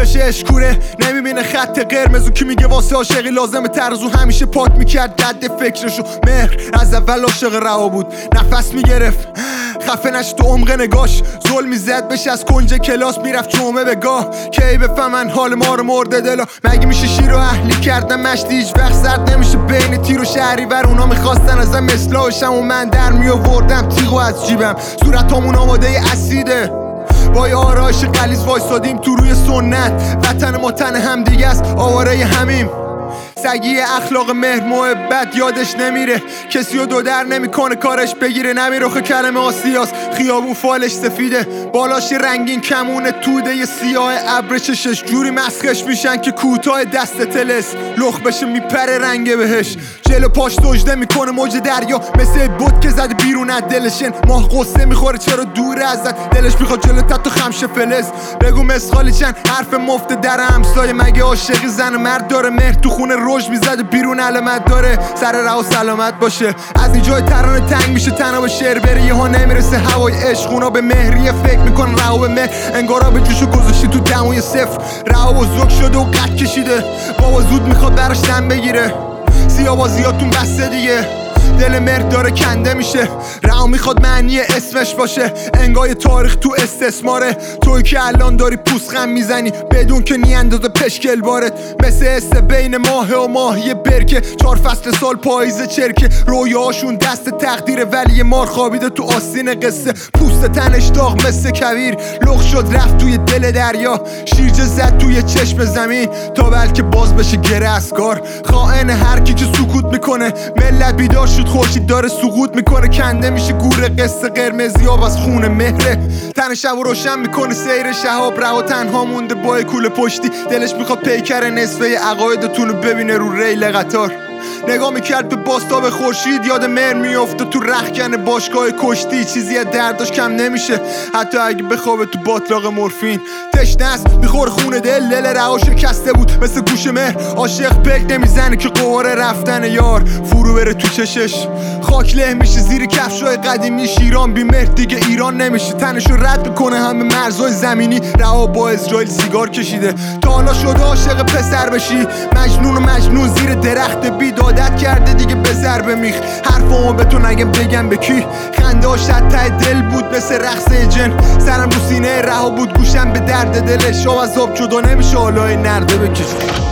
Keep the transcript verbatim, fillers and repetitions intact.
بشه اشکوره نمیبینه خط قرمزو که میگه واسه عاشقی لازمه ترزو همیشه پاک میکرد رد فکرشو. مهر از اول عاشق رها بود، نفس میگرفت خفه نشد تو عمق نگاش، ظلم میزد بهش از کنج کلاس میرفت جمعه به گاه. کی بفهمن حال ما رو مرده دلا، مگه میشه شیر و اهلی کردن مشتی هیچ وقت زرد نمیشه بین تیر و شهریور. اونا میخواستن ازم اصلاحشم و من در میآوردم تیغو از جیبم. صورتامون آماده اسیده، با یه آرایش غلیظ وایسادیم تو روی سنت. وطن ما تن هم دیگه است، آواره همیم. سگی اخلاق مهر محبت یادش نمیره، کسی رو دو در نمیکنه کارش بگیره. نمیرخه کلمه آسیاس، خیابون فالش سفیده، بالاش رنگین کمونه توده یه سیاه ابر چشش جوری مسخش میشن که کوتاه دست تلس لخ بشه میپره رنگ بهش. جلو پاش سجده میکنه موج دریا مثل بود که زده بیرون از دلشن. ماه قصه میخوره چرا دور ازت، دلش میخواد جلو تت و خمشه فلز. بگو مسخالی چند حرف مفت در همسایه، مگه عاشقی زن و مرد داره؟ مهر تو خونه روش میزده بیرون علامت داره، سر راه و سلامت باشه. از این جای ترانه تنگ میشه تنها به شعر بره، یه ها نمیرسه هوای عشق. اونا به مهریه فکر میکنن رها به مهر، انگارا به جوشو گذاشتی تو دموی صفر. رها و زوک شده و قد کشیده، بابا زود میخواد براش دم بگیره. سیاوازیاتون بسته دیگه، دل مهر داره کنده میشه. رها میخواد معنی اسمش باشه، انگار تاریخ تو استثماره. توی که الان داری پوسخم میزنی بدون که نی اندازه پشکل بارت. مثل استه بین ماه و ماهی برکه، چهار فصل سال پاییز چرکه. رویاهاشون دست تقدیره ولی مار خوابیده تو آستین قصه. پوست تنش داغ مثل کویر، لخ شد رفت توی دل دریا. شیرجه زد توی چشم زمین تا بلکه باز بشه گره اسکار. خائن هر کی که سکوت میکنه، ملت بیدار شد خورشید داره سقوط میکنه. کنده میشه گور قصه قرمزی آب از خون مهره. تن شب و روشن میکنه سیر شهاب، رها تنها مونده با کوله پشتی. دلش میخواد پیکر نصفه عقایدتونو ببینه رو ریل قطار. نگاه میکرد به باستاب خورشید، یاد مهر میافته تو رختکن باشگاه کشتی. چیزی از درداش کم نمیشه حتی اگه بخوابه تو باطلاق مورفین. تشنه است میخور خون دل، دل رها شکسته بود مثل گوش مهر. عاشق پک نمیزنه که قواره رفتن یار فرو بره تو چشش. خاک له میشه زیر کفشای قدیمی شیران، بی مهر دیگه ایران نمیشه. تنشو رد میکنه همه مرزهای زمینی، رها با اسرائیل سیگار کشیده. تا حالا شده عاشق پسر بشی، مجنون و مجنون زیر درخت بید عادت کرده دیگه به ضرب میخ. حرفامو به تو نگم بگم به کی، خنده هاش ته دل بود مثل رقص جن. سرم رو سینه رها بود گوشم به درد دلش، آب از آب جدا نمیشه حالای نرده بکش.